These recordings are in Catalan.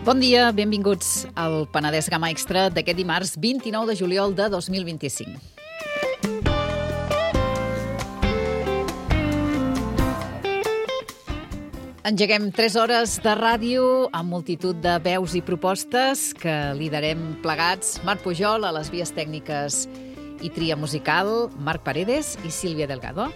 Bon dia, benvinguts al Penedès Gamma Extra d'aquest dimarts 29 de juliol de 2025. Engeguem 3 hores de ràdio amb multitud de veus i propostes que liderem plegats. Marc Pujol a les vies tècniques i tria musical, Marc Paredes i Sílvia Delgado.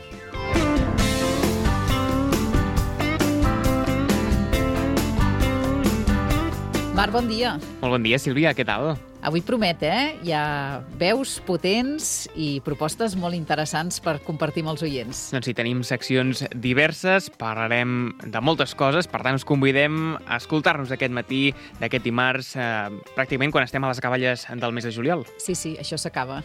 Marc, bon dia. Molt bon dia, Sílvia, què tal? Avui promet, Hi ha veus potents i propostes molt interessants per compartir amb els oients. Doncs sí, tenim seccions diverses, parlarem de moltes coses, per tant us convidem a escoltar-nos aquest matí d'aquest dimarts, pràcticament quan estem a les acaballes del mes de juliol. Sí, això s'acaba.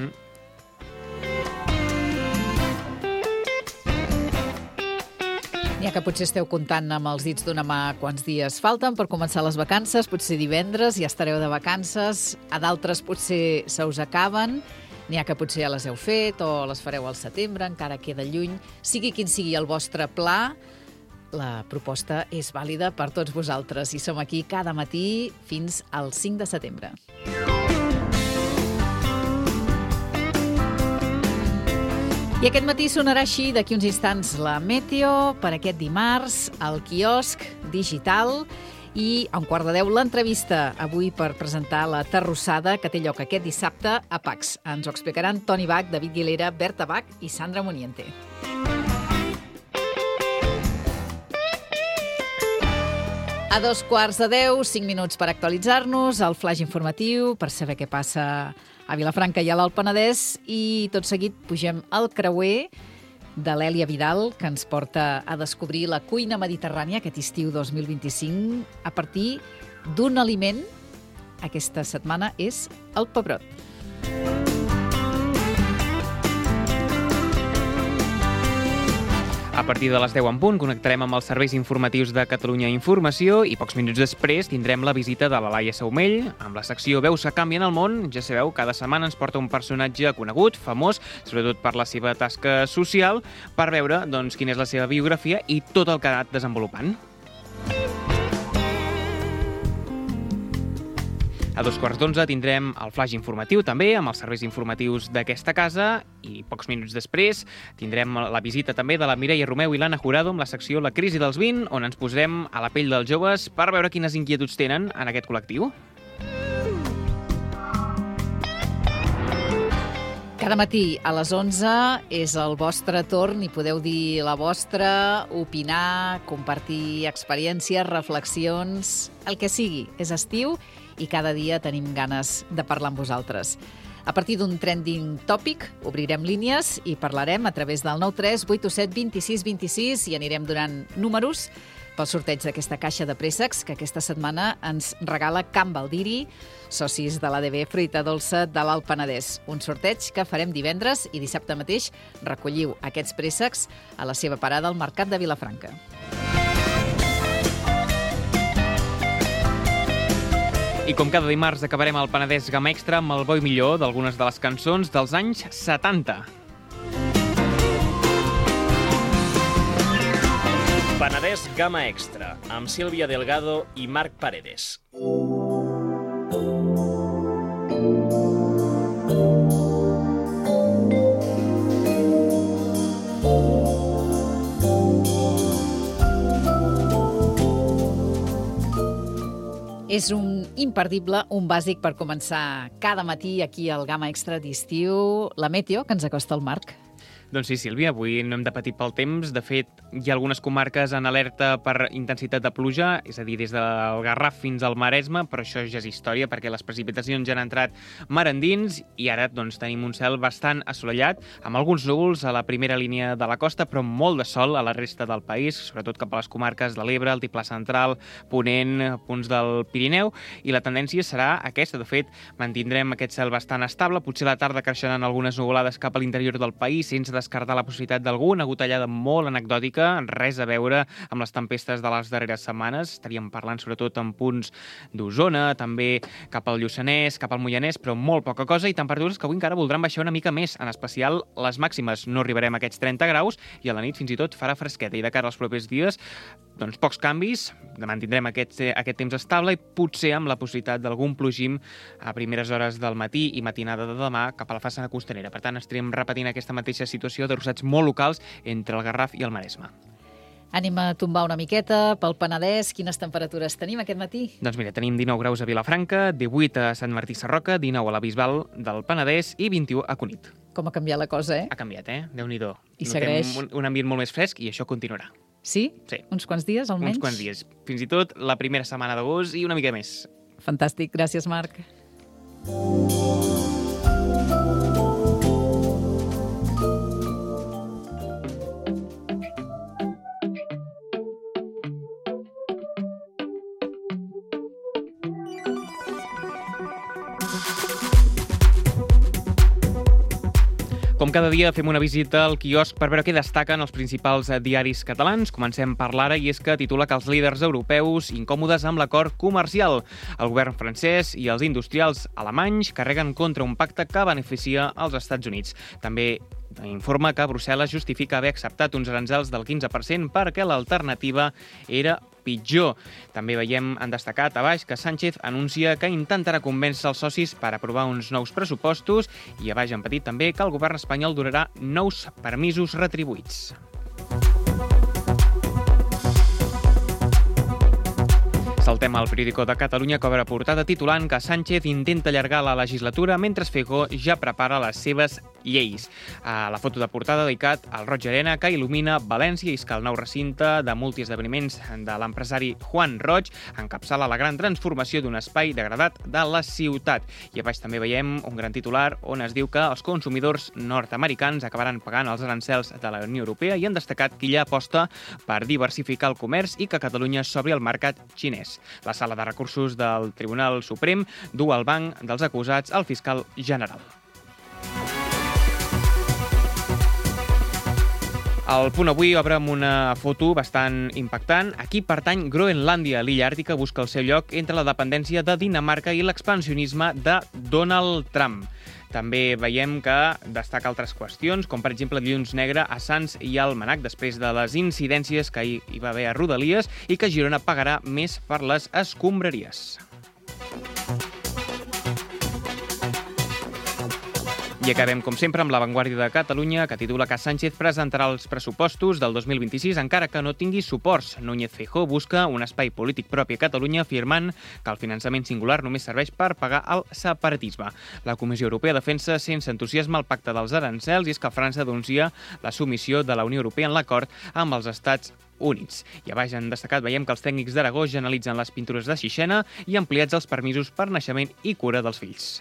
N'hi ha que potser esteu comptant amb els dits d'una mà quants dies falten per començar les vacances, potser divendres ja estareu de vacances, a d'altres potser se us acaben, n'hi ha que potser ja les heu fet o les fareu al setembre, encara queda lluny. Sigui quin sigui el vostre pla, la proposta és vàlida per tots vosaltres i som aquí cada matí fins al 5 de setembre. I aquest matí sonarà així d'aquí uns instants la Meteo per aquest dimarts, el quiosc digital i a 9:15 l'entrevista avui per presentar la Terrossada que té lloc aquest dissabte a Pacs. Ens ho explicaran Toni Bach, David Guilera, Berta Bach i Sandra Muniente. A 9:15, 5 minuts per actualitzar-nos, el flash informatiu per saber què passa a Vilafranca i a l'Alt Penedès i tot seguit pugem al creuer de l'Èlia Vidal que ens porta a descobrir la cuina mediterrània aquest estiu 2025 a partir d'un aliment. Aquesta setmana és el pebrot. A partir de les 10 en punt connectarem amb els serveis informatius de Catalunya Informació i pocs minuts després tindrem la visita de la Laia Saumell amb la secció Veus que canvien el món. Ja sabeu, cada setmana ens porta un personatge conegut, famós, sobretot per la seva tasca social, per veure quina és la seva biografia i tot el que ha anat desenvolupant. A 9:15 tindrem el flash informatiu també amb els serveis informatius d'aquesta casa i pocs minuts després tindrem la visita també de la Mireia Romeu i l'Anna Jurado amb la secció La crisi dels 20, on ens posarem a la pell dels joves per veure quines inquietuds tenen en aquest col·lectiu. Cada matí a les 11 és el vostre torn i podeu dir la vostra, opinar, compartir experiències, reflexions, el que sigui. És estiu i cada dia tenim ganes de parlar amb vosaltres. A partir d'un trending tòpic obrirem línies i parlarem a través del 93 827 26 26 i anirem donant números pel sorteig d'aquesta caixa de préssecs que aquesta setmana ens regala Can Baldiri, socis de l'ADB Fruita Dolça de l'Alt Penedès. Un sorteig que farem divendres i dissabte mateix recolliu aquests préssecs a la seva parada al Mercat de Vilafranca. I com cada dimarts acabarem el Penedès Gamma Extra amb el bo i millor d'algunes de les cançons dels anys 70. Penedès Gamma Extra, amb Sílvia Delgado i Marc Paredes. És un imperdible, un bàsic per començar cada matí aquí al Gamma Extra d'estiu, la Meteo, que ens acosta el Marc. Doncs sí, Sílvia, avui no hem de patir pel temps. De fet, hi ha algunes comarques en alerta per intensitat de pluja, és a dir, des del Garraf fins al Maresme, però això ja és història perquè les precipitacions ja han entrat mar endins i ara tenim un cel bastant assolellat, amb alguns núvols a la primera línia de la costa, però molt de sol a la resta del país, sobretot cap a les comarques de l'Ebre, Altiplà Central, Ponent, punts del Pirineu, i la tendència serà aquesta. De fet, mantindrem aquest cel bastant estable, potser a la tarda creixeran algunes nuvolades cap a l'interior del país sense descartar la possibilitat d'alguna gotellada molt anecdòtica, res a veure amb les tempestes de les darreres setmanes. Estaríem parlant sobretot en punts d'Osona, també cap al Lluçanès, cap al Moianès, però molt poca cosa, i temperatures que avui encara voldran baixar una mica més, en especial les màximes. No arribarem a aquests 30 graus i a la nit fins i tot farà fresqueta, i de cara als propers dies, doncs pocs canvis, mantindrem aquest temps estable i potser amb la possibilitat d'algun plogim a primeres hores del matí i matinada de demà cap a la façana costanera. Per tant, estarem repetint aquesta mateixa situació de ruixats molt locals entre el Garraf i el Maresme. Anem a tombar una miqueta pel Penedès. Quines temperatures tenim aquest matí? Doncs mira, tenim 19 graus a Vilafranca, 18 a Sant Martí Sarroca, 19 a la Bisbal del Penedès i 21 a Cunit. Com ha canviat la cosa, Ha canviat, Déu-n'hi-do. I segueix. Un ambient molt més fresc i això continuarà. Sí? Sí. Uns quants dies, almenys? Uns quants dies. Fins i tot la primera setmana d'agost i una mica més. Fantàstic. Gràcies, Marc. Com cada dia fem una visita al quiosc per veure què destaquen els principals diaris catalans. Comencem per l'Ara, i és que titula que els líders europeus incòmodes amb l'acord comercial. El govern francès i els industrials alemanys carreguen contra un pacte que beneficia els Estats Units. També informa que Brussel·les justifica haver acceptat uns aranzels del 15% perquè l'alternativa era pitjor. També veiem en destacat a baix que Sánchez anuncia que intentarà convèncer els socis per aprovar uns nous pressupostos, i a baix en petit també que el govern espanyol donarà nous permisos retribuïts. Saltem al Periódico de Catalunya, que obre portada titulant que Sánchez intenta allargar la legislatura mentre Feijóo ja prepara les seves lleis. La foto de portada dedicat al Roig Arena, que il·lumina València, i és que el nou recinte de multiesdeveniments de l'empresari Juan Roig encapçala la gran transformació d'un espai degradat de la ciutat. I a baix també veiem un gran titular on es diu que els consumidors nord-americans acabaran pagant els arancels de la Unió Europea, i han destacat que ella aposta per diversificar el comerç i que Catalunya s'obri al mercat xinès. La sala de recursos del Tribunal Suprem du al banc dels acusats al fiscal general. El Punt Avui obre amb una foto bastant impactant. Aquí pertany Groenlàndia. L'illa àrtica busca el seu lloc entre la dependència de Dinamarca i l'expansionisme de Donald Trump. També veiem que destaca altres qüestions, com per exemple el dilluns negre a Sants i Almanac, després de les incidències que hi va haver a Rodalies, i que Girona pagarà més per les escombraries. I acabem, com sempre, amb La Vanguardia de Catalunya, que titula que Sánchez presentarà els pressupostos del 2026 encara que no tingui suports. Núñez Feijóo busca un espai polític propi a Catalunya, afirmant que el finançament singular només serveix per pagar el separatisme. La Comissió Europea defensa sense entusiasme el pacte dels arancels, i és que França denuncia la submissió de la Unió Europea en l'acord amb els Estats Units. I a baix en destacat veiem que els tècnics d'Aragó analitzen les pintures de Sixena i ampliats els permisos per naixement i cura dels fills.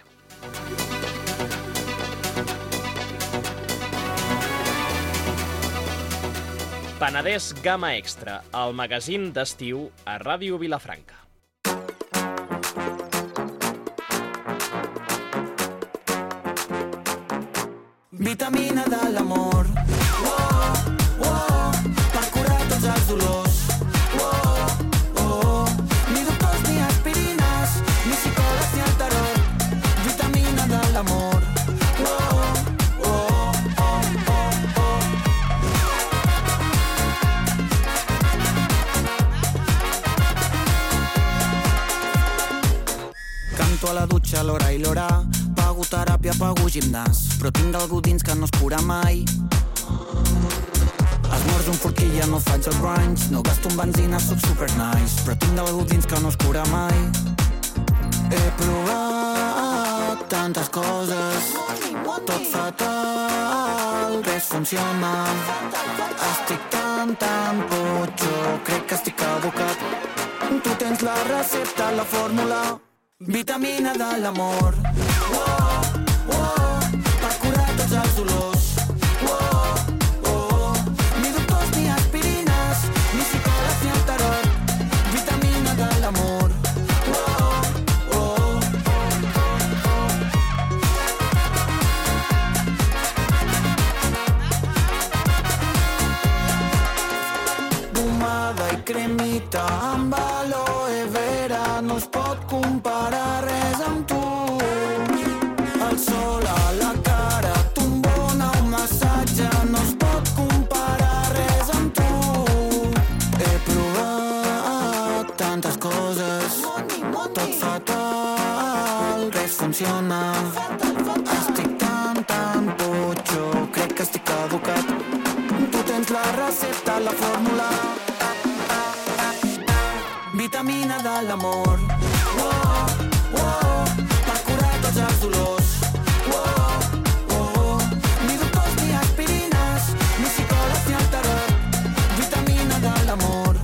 Penedès Gamma Extra, el magazín d'estiu a Ràdio Vilafranca. Vitamina de l'amor, per curar tots els dolors. Ni doctors ni aspirines, ni psicòlegs ni el tarot. Vitamina de l'amor. A la dutxa l'hora i l'hora, pago teràpia, pago gimnàs, però tinc algú dins que no es cura mai. Esmorzo un forquilla, no faig el brunch, no gasto en benzina, soc super nice, però tinc algú dins que no es cura mai. He provat tantes coses, tot fatal, res funciona. Estic tan potxo, crec que estic caducat. Tu tens la recepta, la fórmula. Vitamina de l'amor, per curar tots els dolors. Ni doctors ni aspirines, ni psicòlegs ni el tarot. Vitamina de l'amor. res funciona. Estic tan potxo, crec que estic caducat. Tu tens la recepta, la fórmula. Vitamina de l'amor. Per curar tots els dolors. Ni doctors ni aspirines, ni psicòlegs ni el tarot. Vitamina de l'amor.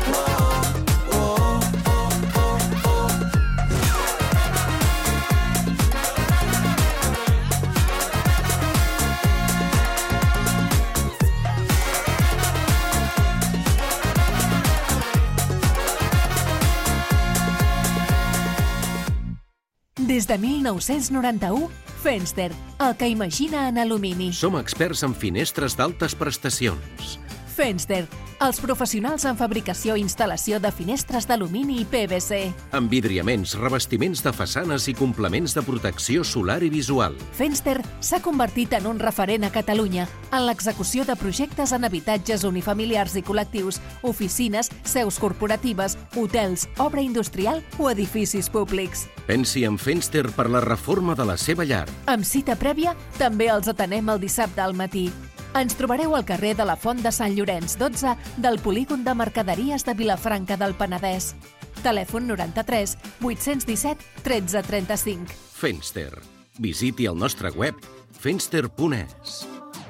Des de 1991, Fenster, el que imagina en alumini. Som experts en finestres d'altes prestacions. Fenster, els professionals en fabricació i instal·lació de finestres d'alumini i PVC. Envidriaments, revestiments de façanes i complements de protecció solar i visual. Fenster s'ha convertit en un referent a Catalunya en l'execució de projectes en habitatges unifamiliars i col·lectius, oficines, seus corporatives, hotels, obra industrial o edificis públics. Pensi en Fenster per la reforma de la seva llar. Amb cita prèvia, també els atenem el dissabte al matí. Ens trobareu al carrer de la Font de Sant Llorenç 12 del Polígon de Mercaderies de Vilafranca del Penedès. Telèfon 93 817 13 35. Fenster. Visiti el nostre web fenster.es.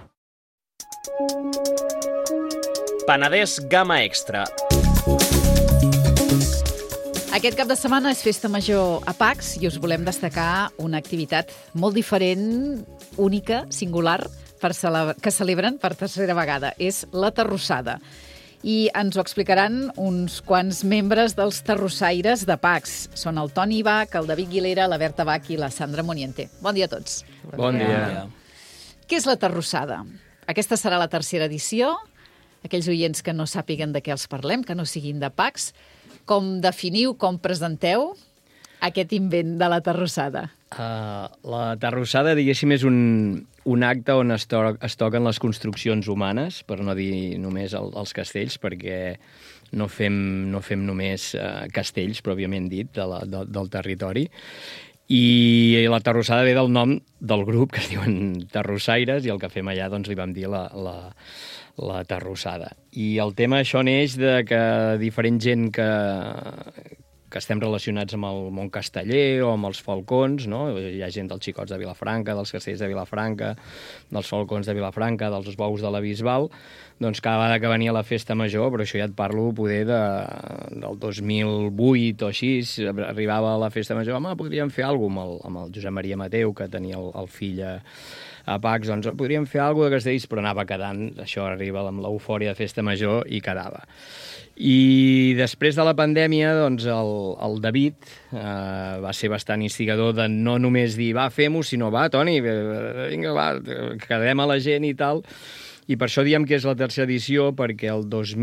Penedès Gamma Extra. Aquest cap de setmana és Festa Major a Pacs i us volem destacar una activitat molt diferent, única, singular, que celebren per tercera vegada. És la Terrossada. I ens ho explicaran uns quants membres dels terrossaires de Pacs. Són el Toni Bach, el David Guilera, la Berta Bach i la Sandra Moniente. Bon dia a tots. Bon dia. Què és la Terrossada? Aquesta serà la tercera edició. Aquells oients que no sàpiguen de què els parlem, que no siguin de Pacs, com definiu, com presenteu aquest invent de la Terrossada? La Terrossada, diguéssim, és un acte on es toquen les construccions humanes, per no dir només els castells, perquè no fem només castells, pròpiament dit, del territori. I la Terrossada ve del nom del grup, que es diuen terrossaires, i el que fem allà doncs, li vam dir la Terrossada. I el tema, això neix de que diferent gent que estem relacionats amb el món casteller o amb els falcons, no? Hi ha gent dels xicots de Vilafranca, dels castells de Vilafranca, dels falcons de Vilafranca, dels bous de la Bisbal, doncs cada vegada que venia la festa major, però això ja et parlo poder del 2008 o així, arribava a la festa major, home, podríem fer alguna cosa amb el Josep Maria Mateu, que tenia el fill a Pacs, doncs podríem fer alguna cosa de castells, però anava quedant, això arriba amb l'eufòria de festa major i quedava. I després de la pandèmia, doncs, el David va ser bastant instigador de no només dir, va, fem-ho, sinó, va, Toni, vinga, va, quedem a la gent i tal. I per això diem que és la tercera edició, perquè el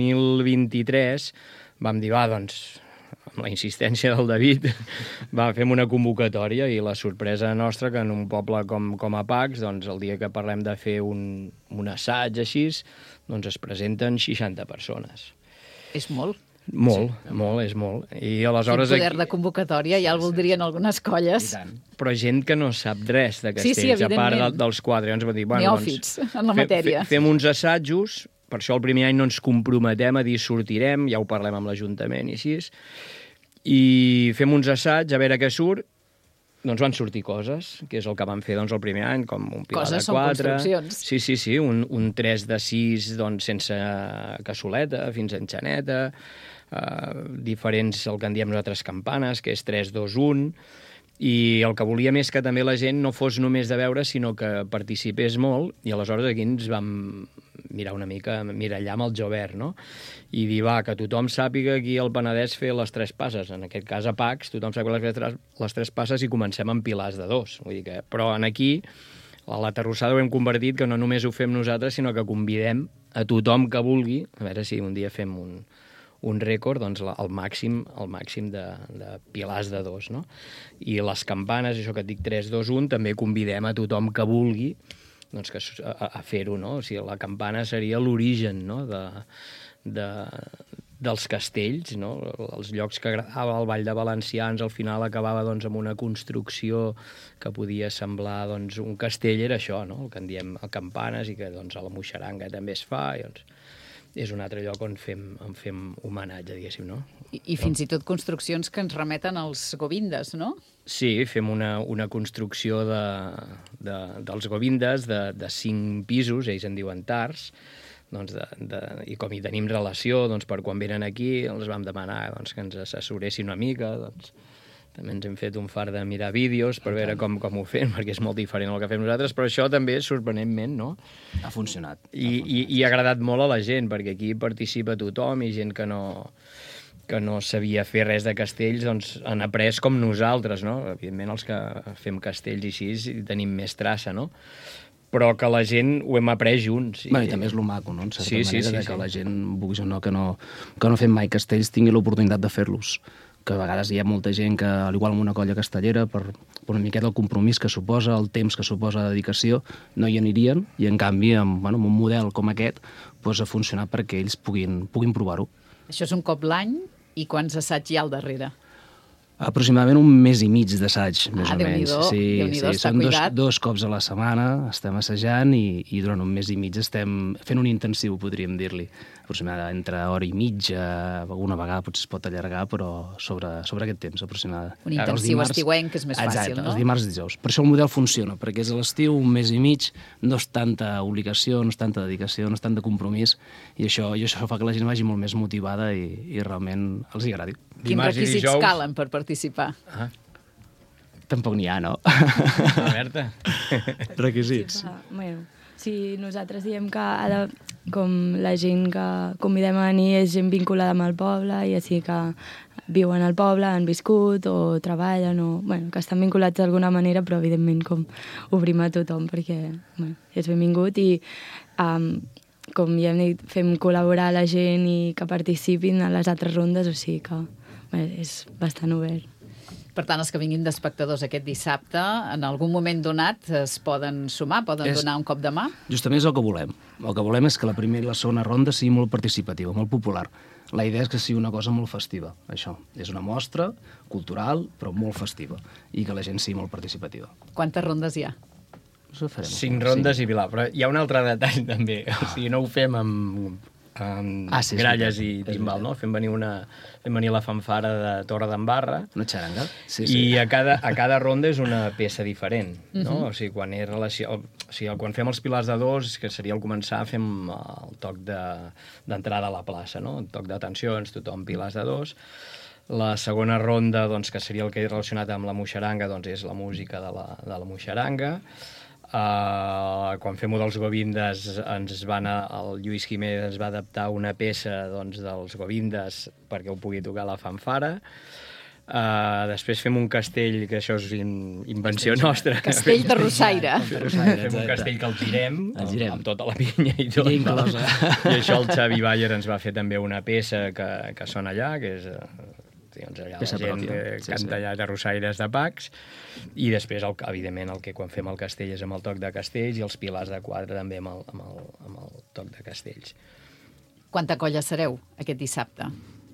2023 vam dir, va, doncs, amb la insistència del David, fem una convocatòria i la sorpresa nostra que en un poble com a Pacs, doncs, el dia que parlem de fer un assaig així, doncs es presenten 60 persones. És molt. Molt, és molt. I aleshores... Quin poder de convocatòria, ja el voldrien algunes colles. Però gent que no sap res de castells, sí, a part dels quatre. Ens va dir, neòfits en la matèria. Fem uns assajos, per això el primer any no ens comprometem a dir sortirem, ja ho parlem amb l'Ajuntament i així, i fem uns assaigs, a veure què surt. Doncs van sortir coses, que és el que vam fer el primer any, com un pilar de 4. Coses són construccions. Sí, un 3 de 6 sense cassoleta, fins a enxaneta, diferents, el que en diem nosaltres campanes, que és 3, 2, 1, i el que volíem és que també la gent no fos només de veure, sinó que participés molt, i aleshores aquí ens vam mirar una mica, mirallar amb el Jovert, no? I dir, va, que tothom sàpiga aquí al Penedès fer les 3 passes, en aquest cas a Pacs, tothom sàpiga les 3 passes i comencem amb pilars de 2. Vull dir que, però aquí, a la Terrossada ho hem convertit que no només ho fem nosaltres, sinó que convidem a tothom que vulgui, a veure si un dia fem un rècord, doncs el màxim de pilars de 2, no? I les campanes, això que et dic 3, 2, 1, també convidem a tothom que vulgui doncs a fer-ho, no? O sigui, la campana seria l'origen, no? dels castells, no? Els llocs que agradava, el Vall de Valencians, al final acabava doncs, amb una construcció que podia semblar doncs, un castell, era això, no? El que en diem a Campanes i que doncs, a la Moixeranga també es fa, i, doncs, és un altre lloc on fem homenatge, diguéssim, no? I fins i tot construccions que ens remeten als govindes, no? Sí, fem una construcció dels govindes de 5 pisos, ells en diuen tars, doncs i com hi tenim relació, doncs, per quan venen aquí, els vam demanar doncs, que ens assessoressin una mica, doncs, també ens hem fet un far de mirar vídeos per veure com ho fem, perquè és molt diferent del que fem nosaltres, però això també, sorprenentment, no? Ha funcionat. I ha agradat molt a la gent, perquè aquí participa tothom i gent que no sabia fer res de castells, doncs han après com nosaltres, no? Evidentment, els que fem castells i així tenim més traça, no? Però que la gent ho hem après junts. I també és lo maco, no? En certa manera, que la gent, vulguis o no, que no fem mai castells, tingui l'oportunitat de fer-los. Que a vegades hi ha molta gent que, al igual amb una colla castellera, per una miqueta el compromís que suposa, el temps que suposa la dedicació, no hi anirien, i en canvi, amb un model com aquest, doncs ha funcionat perquè ells puguin provar-ho. Això és un cop l'any, i quants assaigs hi ha al darrere? Aproximadament un mes i mig d'assaig, més o menys. Déu-n'hi-do, està són cuidat. dos cops a la setmana, estem assajant i durant un mes i mig estem fent un intensiu, podríem dir-li. Aproximadament entre hora i mitja, alguna vegada potser es pot allargar, però sobre aquest temps, aproximadament. Un intensiu estiuenc, que és més fàcil, no? Exacte, els dimarts i dijous. Per això el model funciona, perquè és a l'estiu, un mes i mig, no és tanta obligació, no és tanta dedicació, no és tant de compromís, i això fa que la gent vagi molt més motivada i realment els hi agradi. Quins requisits calen per participar? Tampoc n'hi ha, no? Berta. Requisits. Bueno, si nosaltres diem que com la gent que convidem a venir és gent vinculada amb el poble i així que viuen al poble, han viscut o treballen o que estan vinculats d'alguna manera, però evidentment com obrim a tothom perquè és benvingut i com ja hem dit, fem col·laborar la gent i que participin a les altres rondes, o sigui que és bastant obert. Per tant, els que vinguin d'espectadors aquest dissabte, en algun moment donat es poden sumar, poden donar un cop de mà? Justament és el que volem. El que volem és que la primera i la segona ronda sigui molt participativa, molt popular. La idea és que sigui una cosa molt festiva, això. És una mostra cultural, però molt festiva, i que la gent sigui molt participativa. Quantes rondes hi ha? 5 rondes i Vilar, però hi ha un altre detall també, o sigui, no ho fem amb gralles i timbal, no? Fem venir la fanfara de Torre d'Embarra. Una xaranga. I a cada ronda és una peça diferent, no? O sigui, quan fem els pilars de dos, que seria al començar, fem el toc d'entrada a la plaça, no? El toc d'atencions, tothom pilars de dos. La segona ronda, doncs, que seria el que és relacionat amb la moixeranga, doncs és la música de la moixeranga. Quan fem-ho dels govindes, el Lluís Jiménez ens va adaptar una peça doncs, dels govindes perquè ho pugui tocar la fanfara. Després fem un castell, que això és invenció nostra. Castell de Rossaire. Fem un castell que el girem amb tota la pinya i tot. I això el Xavi Bayer ens va fer també una peça que sona allà, que és... Doncs allà la gent que canta allà terrossaires de Pacs, i després, evidentment, quan fem el castell és amb el toc de castells i els pilars de quadre també amb el toc de castells. Quanta colla sereu aquest dissabte?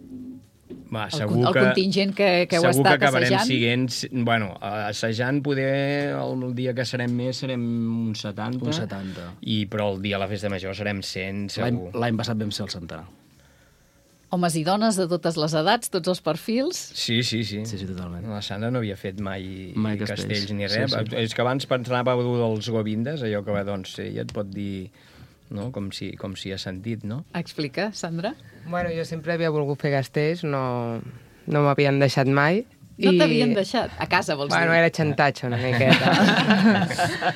El contingent que heu estat assajant? Segur que acabarem siguent... Assajant, poder, el dia que serem més, serem uns 70. Uns 70. Però el dia de la festa major serem 100, segur. L'any passat vam ser el centenar. Homes i dones de totes les edats, tots els perfils? Sí, totalment. La Sandra no havia fet mai castells ni res. Sí. És que abans pensava dels govindes, allò que doncs, ella et pot dir, no? com si ha sentit, no? Explica, Sandra. Bueno, jo sempre havia volgut fer castells, no m'havien deixat mai. No t'havien deixat? A casa, vols dir? Bueno, era xantatge una miqueta.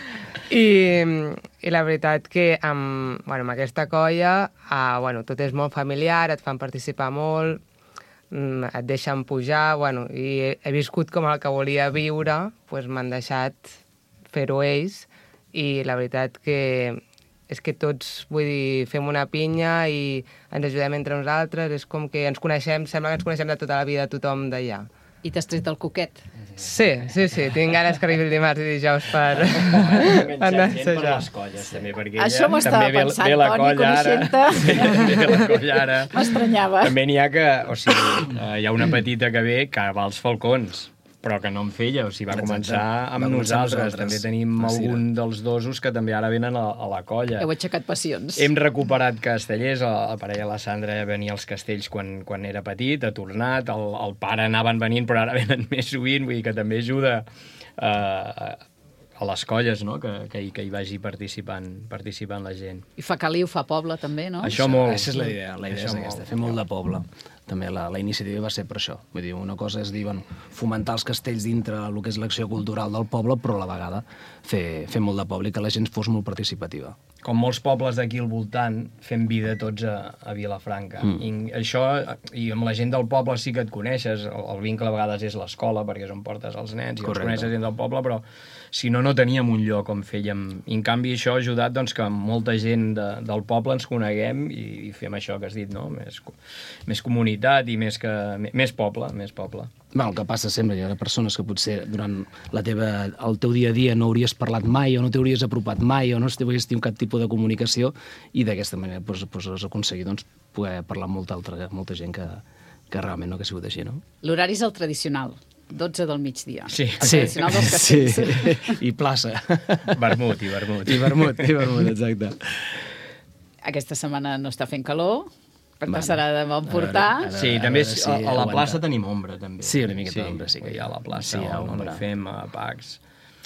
I la veritat que amb aquesta colla tot és molt familiar, et fan participar molt, et deixen pujar, i he viscut com el que volia viure, doncs m'han deixat fer-ho ells, i la veritat que és que tots, vull dir, fem una pinya i ens ajudem entre nosaltres, és com que ens coneixem, sembla que ens coneixem de tota la vida tothom d'allà. I t'has tret el coquet? Sí, tinc ganes que arribi el dimarts i dijous per anar per les colles, també, perquè això m'ho estava pensant, Toni, coneixent-te. Ve la colla ara. M'estranyava. També n'hi ha que, o sigui, hi ha una petita que ve que va als falcons, però que no en feia, o sigui, va començar amb nosaltres. També tenim algun dels dosos que també ara venen a la colla. Heu aixecat passions. Hem recuperat castellers, el parella la Sandra venia als castells quan era petit, ha tornat, el pare anaven venint, però ara venen més sovint, vull dir que també ajuda a les colles, no? que hi vagi participant la gent. I fa caliu, fa poble, també, no? Això molt. Aquesta és la idea és aquesta, fer molt de poble. També la iniciativa va ser per això. Vull dir, una cosa és dir, fomentar els castells dintre el que és l'acció cultural del poble, però a la vegada fer molt de poble i que la gent fos molt participativa. Com molts pobles d'aquí al voltant, fem vida tots a Vilafranca. I això, i amb la gent del poble sí que et coneixes, el vincle a vegades és l'escola, perquè és on portes els nens, i els coneixes gent del poble, però si no teníem un lloc on fèiem. I en canvi això ha ajudat que molta gent del poble ens coneguem i fem això que has dit, no? Més comunitat i més poble. El que passa sempre, hi ha persones que potser durant el teu dia a dia no hauries parlat mai o no t'hauries apropat mai o no hauries tingut cap tipus de comunicació i d'aquesta manera has aconseguit poder parlar amb molta gent que realment no ha sigut així, no? L'horari és el tradicional, 12 del migdia. Sí. El tradicional dels castells. I plaça. Vermut. I vermut, exacte. Aquesta setmana no està fent calor, per tant serà de bon portar. Sí, també a la plaça tenim ombra, també. Sí, una miqueta d'ombra, sí que hi ha. A la plaça on ho fem, a Pacs.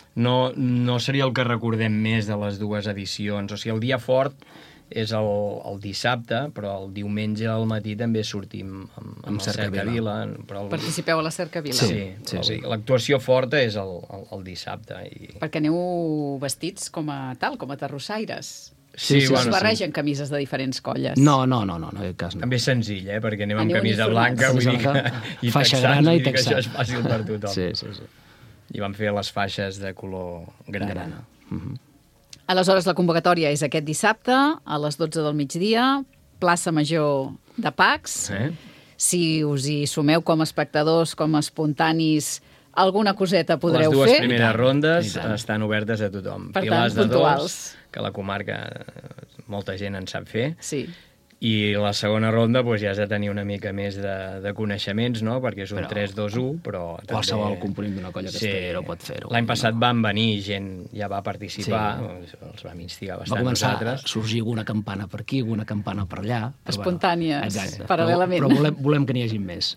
No seria el que recordem més de les dues edicions. O sigui, el dia fort és el dissabte, però el diumenge al matí també sortim amb el Cercavila. Participeu a la Cercavila? Sí. L'actuació forta és el dissabte. Perquè aneu vestits com a terrossaires. Sí, es barregen camises de diferents colles. No, en aquest cas no. També és senzill, perquè anem amb camisa blanca, vull dir que... Faixa grana i texans, això és fàcil per tothom. Sí. I vam fer les faixes de color grana. Aleshores, la convocatòria és aquest dissabte, a les 12 del migdia, plaça Major de Pacs. Si us hi sumeu com a espectadors, com a espontanis, alguna coseta podreu fer. Les dues primeres rondes estan obertes a tothom. Per tant, puntuals. Que a la comarca molta gent en sap fer. Sí. I la segona ronda ja has de tenir una mica més de coneixements, no? Perquè és un 3-2-1, però... Qualsevol component d'una colla castellera ho pot fer-ho. L'any passat van venir, gent ja va participar, els vam instigar bastant nosaltres. Va començar a sorgir alguna campana per aquí, alguna campana per allà. Espontànies, paral·lelament. Però volem que n'hi hagi més.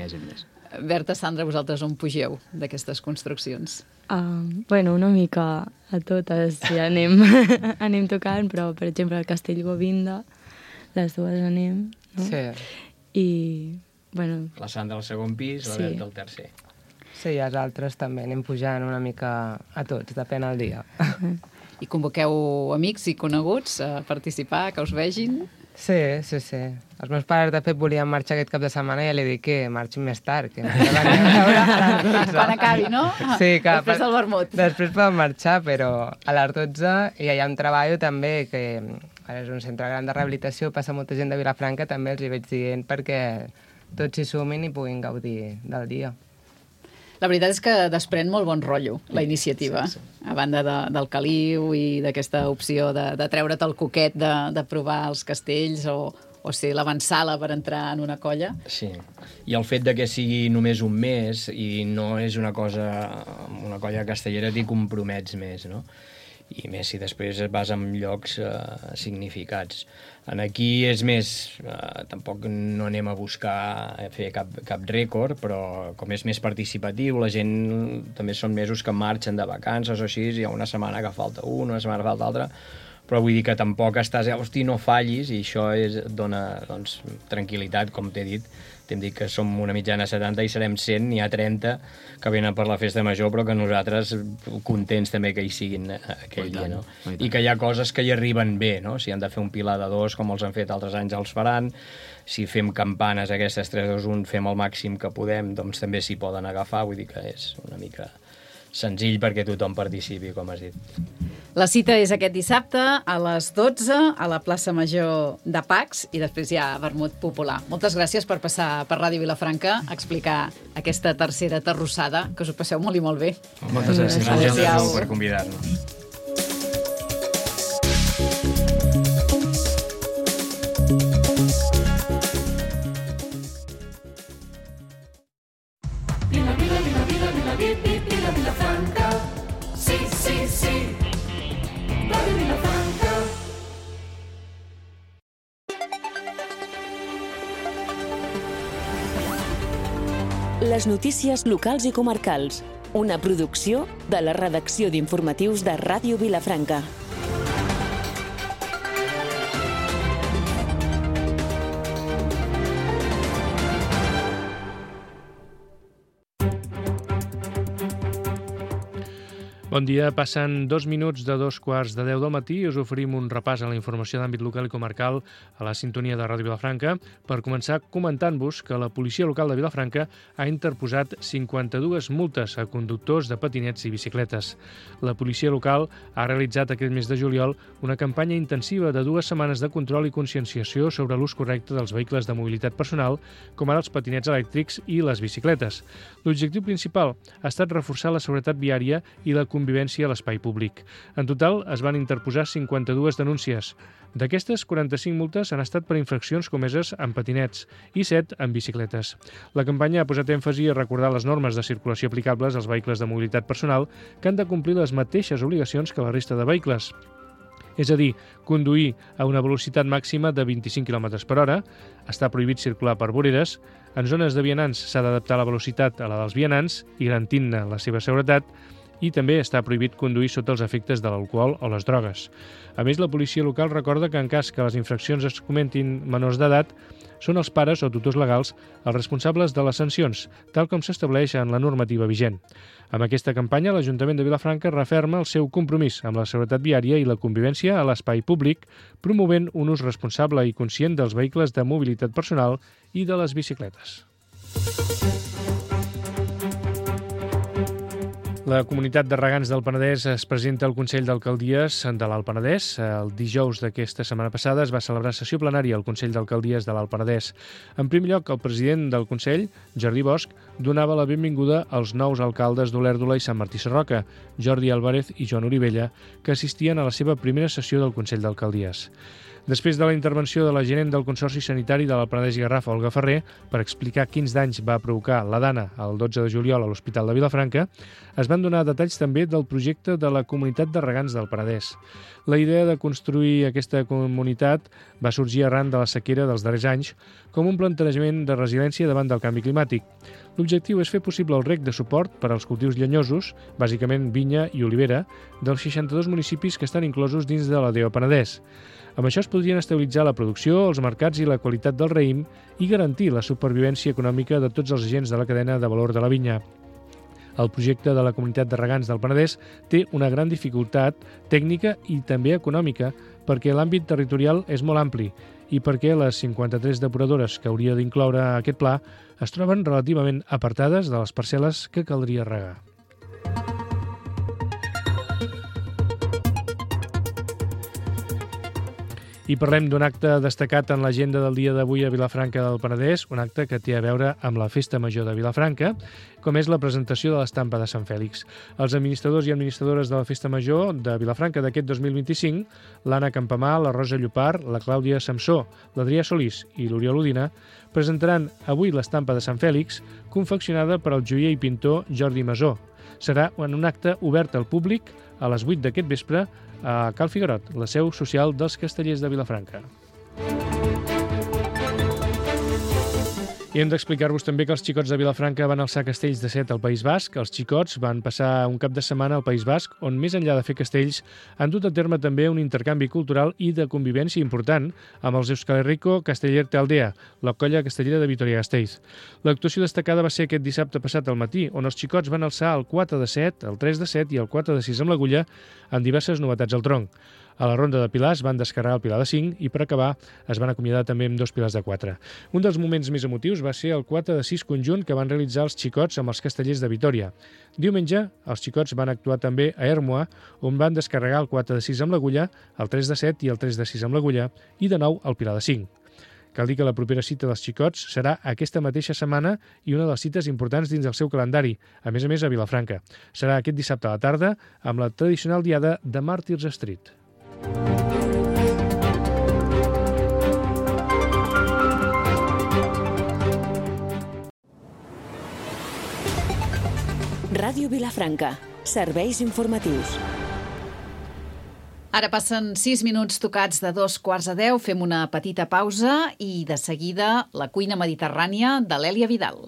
Berta, Sandra, vosaltres on pugeu d'aquestes construccions? Una mica a totes ja anem tocant, però, per exemple, el Castell Govinda, les dues anem, no? Sí. I, la Sandra al segon pis, la Berta al tercer. Sí, i els altres també anem pujant una mica a tots, depèn del dia. I convoqueu amics i coneguts a participar, que us vegin? Sí. Els meus pares, de fet, volien marxar aquest cap de setmana i ja li dic que marxin més tard, que no venir a veure a les 12. Quan acabi, no? Sí, que després del vermut. Després poden marxar, però a les 12 i allà on treballo també, que és un centre gran de rehabilitació, passa molta gent de Vilafranca, també els hi vaig dient perquè tots s'hi sumin i puguin gaudir del dia. La veritat és que desprèn molt bon rotllo, la iniciativa, a banda del caliu i d'aquesta opció de treure't el coquet de provar els castells o ser l'avançala per entrar en una colla. Sí, i el fet de que sigui només un mes i no és una colla castellera, t'hi compromets més, no? I més si després vas en llocs significats. Aquí és més, tampoc no anem a buscar fer cap rècord, però com és més participatiu, la gent també són mesos que marxen de vacances o així, hi ha una setmana que falta una setmana que falta altra, però vull dir que tampoc estàs, hosti, no fallis, i això et dona tranquil·litat, com t'he dit. T'hem dit que som una mitjana 70 i serem 100, n'hi ha 30 que venen per la festa major, però que nosaltres contents també que hi siguin aquell dia, no? I que hi ha coses que hi arriben bé, no? Si han de fer un pilar de 2, com els han fet altres anys, els faran. Si fem campanes aquestes 3-2-1, fem el màxim que podem, doncs també s'hi poden agafar, vull dir que és una mica senzill perquè tothom participi, com has dit. La cita és aquest dissabte a les 12 a la plaça Major de Pacs i després hi ha vermut popular. Moltes gràcies per passar per Ràdio Vilafranca a explicar aquesta tercera terrossada, que us ho passeu molt i molt bé. Moltes gràcies. Gràcies per convidar-nos. Vilafranca, sí, sí, sí. Ràdio Vilafranca. Les notícies locals i comarcals. Una producció de la redacció d'informatius de Ràdio Vilafranca. Bon dia, passen 2 minuts de 2:15 del matí i us oferim un repàs a la informació d'àmbit local i comarcal a la sintonia de Ràdio Vilafranca per començar comentant-vos que la policia local de Vilafranca ha interposat 52 multes a conductors de patinets i bicicletes. La policia local ha realitzat aquest mes de juliol una campanya intensiva de 2 setmanes de control i conscienciació sobre l'ús correcte dels vehicles de mobilitat personal, com ara els patinets elèctrics i les bicicletes. L'objectiu principal ha estat reforçar la seguretat viària i la convivència a l'espai públic. En total, es van interposar 52 denúncies. D'aquestes, 45 multes han estat per infraccions comeses en patinets i 7 en bicicletes. La campanya ha posat èmfasi a recordar les normes de circulació aplicables als vehicles de mobilitat personal que han de complir les mateixes obligacions que la resta de vehicles. És a dir, conduir a una velocitat màxima de 25 km per hora, està prohibit circular per voreres, en zones de vianants s'ha d'adaptar la velocitat a la dels vianants i garantint-ne la seva seguretat, i també està prohibit conduir sota els efectes de l'alcohol o les drogues. A més, la policia local recorda que en cas que les infraccions es cometin menors d'edat, són els pares o tutors legals els responsables de les sancions, tal com s'estableix en la normativa vigent. Amb aquesta campanya, l'Ajuntament de Vilafranca referma el seu compromís amb la seguretat viària i la convivència a l'espai públic, promovent un ús responsable i conscient dels vehicles de mobilitat personal i de les bicicletes. La comunitat de regants del Penedès es presenta al Consell d'Alcaldies de l'Alt Penedès. El dijous d'aquesta setmana passada es va celebrar sessió plenària al Consell d'Alcaldies de l'Alt Penedès. En primer lloc, el president del Consell, Jordi Bosch, donava la benvinguda als nous alcaldes d'Olèrdola i Sant Martí Sarroca, Jordi Álvarez i Joan Oribella, que assistien a la seva primera sessió del Consell d'Alcaldies. Després de la intervenció de la gerent del Consorci Sanitari de l'Alt Penedès i Garraf, Olga Ferrer, per explicar quins danys va provocar la dana el 12 de juliol a l'Hospital de Vilafranca, es van donar detalls també del projecte de la Comunitat de Regants del Penedès. La idea de construir aquesta comunitat va sorgir arran de la sequera dels darrers anys com un plantejament de resiliència davant del canvi climàtic. L'objectiu és fer possible el reg de suport per als cultius llenyosos, bàsicament vinya i olivera, dels 62 municipis que estan inclosos dins de la DO Penedès. Amb això es podrien estabilitzar la producció, els mercats i la qualitat del raïm i garantir la supervivència econòmica de tots els agents de la cadena de valor de la vinya. El projecte de la Comunitat de Regants del Penedès té una gran dificultat tècnica i també econòmica perquè l'àmbit territorial és molt ampli i perquè les 53 depuradores que hauria d'incloure aquest pla es troben relativament apartades de les parcel·les que caldria regar. I parlem d'un acte destacat en l'agenda del dia d'avui a Vilafranca del Penedès, un acte que té a veure amb la Festa Major de Vilafranca, com és la presentació de l'estampa de Sant Fèlix. Els administradors i administradores de la Festa Major de Vilafranca d'aquest 2025, l'Anna Campamà, la Rosa Llopart, la Clàudia Samsó, l'Adrià Solís i l'Oriol Udina, presentaran avui l'estampa de Sant Fèlix, confeccionada per el joier i pintor Jordi Masó. Serà en un acte obert al públic a les 8 d'aquest vespre a Cal Figuerot, la seu social dels Castellers de Vilafranca. I hem d'explicar-vos també que els xicots de Vilafranca van alçar castells de 7 al País Basc. Els xicots van passar un cap de setmana al País Basc, on més enllà de fer castells han dut a terme també un intercanvi cultural i de convivència important amb els Euskal Herriko Castellerte Aldea, la colla castellera de Vitoria-Gasteiz. L'actuació destacada va ser aquest dissabte passat al matí, on els xicots van alçar el 4 de 7, el 3 de 7 i el 4 de 6 amb l'agulla, amb diverses novetats al tronc. A la ronda de pilars van descarregar el pilar de 5 i per acabar es van acomiadar també amb 2 pilars de 4. Un dels moments més emotius va ser el 4 de 6 conjunt que van realitzar els xicots amb els castellers de Vitòria. Diumenge, els xicots van actuar també a Ermua, on van descarregar el 4 de 6 amb l'agulla, el 3 de 7 i el 3 de 6 amb l'agulla i de nou el pilar de 5. Cal dir que la propera cita dels xicots serà aquesta mateixa setmana i una de les cites importants dins del seu calendari, a més a Vilafranca. Serà aquest dissabte a la tarda amb la tradicional diada de Martyrs Street. Ràdio Vilafranca. Serveis informatius. Ara passen 6 minuts tocats de 2:15. Fem una petita pausa i de seguida la cuina mediterrània de l'Èlia Vidal.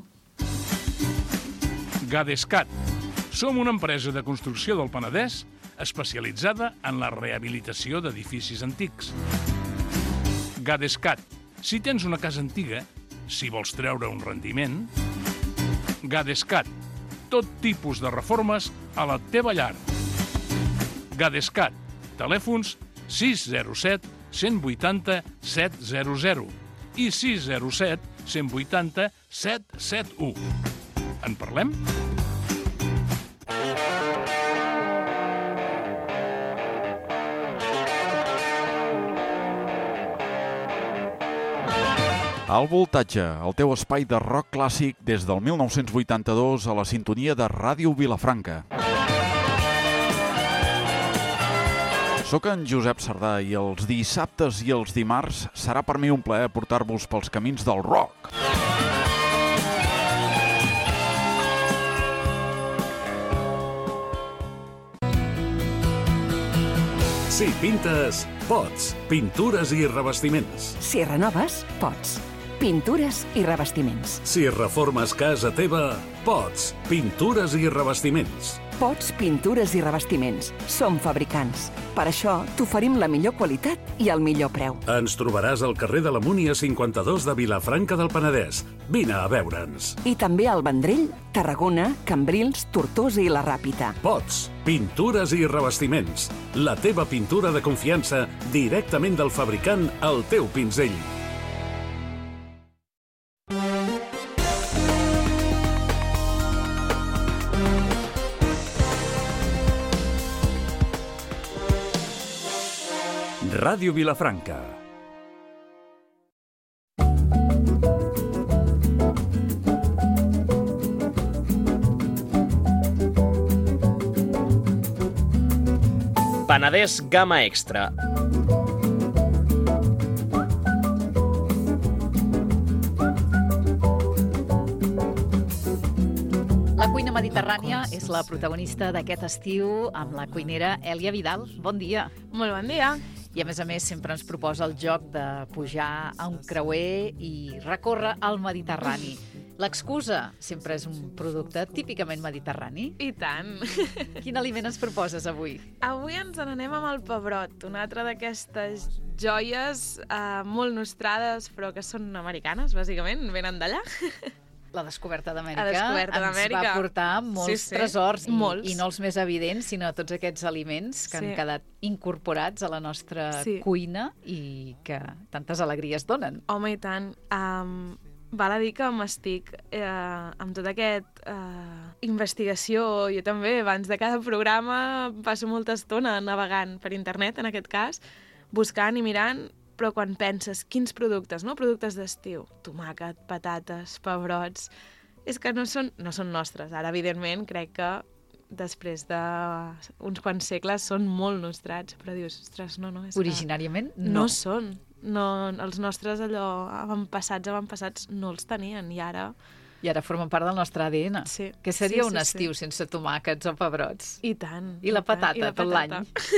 Gadescat. Som una empresa de construcció del Penedès especialitzada en la rehabilitació d'edificis antics. Gadescat. Si tens una casa antiga, si vols treure un rendiment, Gadescat. Tot tipus de reformes a la teva llar. Gadescat. Telèfons 607 180 700 i 607 180 771. En parlem? Al Voltatge, el teu espai de rock clàssic des del 1982 a la sintonia de Ràdio Vilafranca. Soc en Josep Sardà i els dissabtes i els dimarts serà per mi un plaer portar-vos pels camins del rock. Si pintes, pots. Pintures i revestiments. Si renoves, pots. Pintures i revestiments. Si reformes casa teva, pots. Pintures i revestiments. Pots, pintures i revestiments. Som fabricants. Per això t'oferim la millor qualitat i el millor preu. Ens trobaràs al carrer de la Múnia 52 de Vilafranca del Penedès. Vine a veure'ns. I també al Vendrell, Tarragona, Cambrils, Tortosa i la Ràpita. Pots. Pintures i revestiments. La teva pintura de confiança directament del fabricant al teu pinzell. Ràdio Vilafranca. Penedès Gamma Extra. La cuina mediterrània és la protagonista d'aquest estiu amb la cuinera Èlia Vidal. Bon dia. Molt bon dia. I a més sempre ens proposa el joc de pujar a un creuer i recórrer el Mediterrani. L'excusa sempre és un producte típicament mediterrani. I tant. Quin aliment ens proposes avui? Avui ens n'anem amb el pebrot, una altra d'aquestes joies molt nostrades, però que són americanes, bàsicament, venen d'allà. La descoberta d'Amèrica ens va portar molts tresors, i no els més evidents, sinó tots aquests aliments que han quedat incorporats a la nostra cuina i que tantes alegries donen. Home, i tant. Val a dir que m'estic amb tota aquesta investigació. Jo també, abans de cada programa, passo molta estona navegant per internet, en aquest cas, buscant i mirant, però quan penses quins productes, no? Productes d'estiu, tomàquet, patates, pebrots, és que no són nostres. Ara, evidentment, crec que després d'uns quants segles són molt nostrats, però dius, ostres, no. Originàriament, no són. No, els nostres avantpassats no els tenien, i ara... I ara formen part del nostre ADN. Sí. Què seria un estiu sense tomàquets o pebrots? I tant. I la patata tot l'any.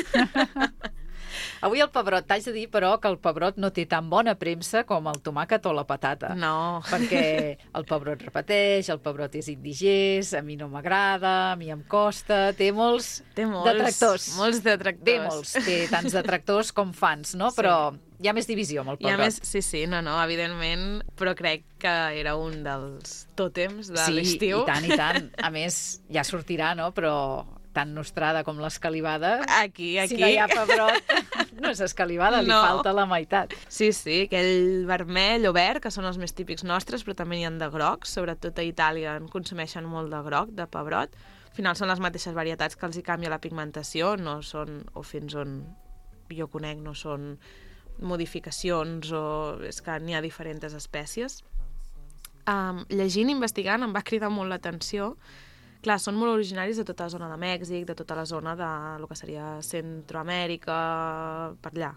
Avui el pebrot, t'haig de dir, però, que el pebrot no té tan bona premsa com el tomàquet o la patata. No. Perquè el pebrot repeteix, el pebrot és indigest, a mi no m'agrada, a mi em costa, té molts detractors. Molts detractors. Té tants detractors com fans, no? Sí. Però hi ha més divisió amb el pebrot. Sí, evidentment, però crec que era un dels tòtems de l'estiu. Sí, i tant. A més, ja sortirà, no? Però tan nostrada com l'escalivada. Aquí. Si no hi ha pebrot, no és escalivada, li falta la meitat. Sí, aquell vermell o verd, que són els més típics nostres, però també n'hi ha de grocs, sobretot a Itàlia en consumeixen molt de groc, de pebrot. Al final són les mateixes varietats que els hi canvia la pigmentació, no són, o fins on jo conec, no són modificacions, o és que n'hi ha diferents espècies. Llegint, investigant, em va cridar molt l'atenció. Clar, són molt originaris de tota la zona de Mèxic, de tota la zona de lo que seria Centroamèrica, per allà.